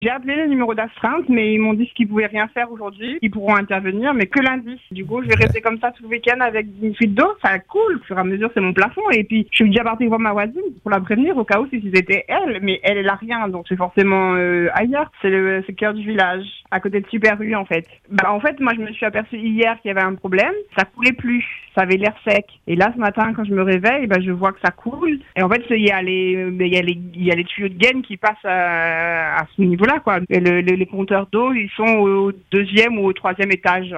J'ai appelé le numéro d'astreinte, mais ils m'ont dit qu'ils pouvaient rien faire aujourd'hui. Ils pourront intervenir, mais que lundi. Du coup, je vais rester comme ça tout le week-end avec une fuite d'eau. Ça coule. Au fur et à mesure, c'est mon plafond. Et puis, je suis déjà partie voir ma voisine pour la prévenir au cas où si c'était elle. Mais elle a rien, donc c'est forcément ailleurs. C'est le cœur du village, à côté de Super U, en fait. En fait, moi, je me suis aperçue hier qu'il y avait un problème. Ça coulait plus. Ça avait l'air sec. Et là, ce matin, quand je me réveille, je vois que ça coule. Et en fait, il y a les tuyaux de gaine qui passent à ce niveau-là, quoi. Et les compteurs d'eau, ils sont au 2e ou au 3e étage.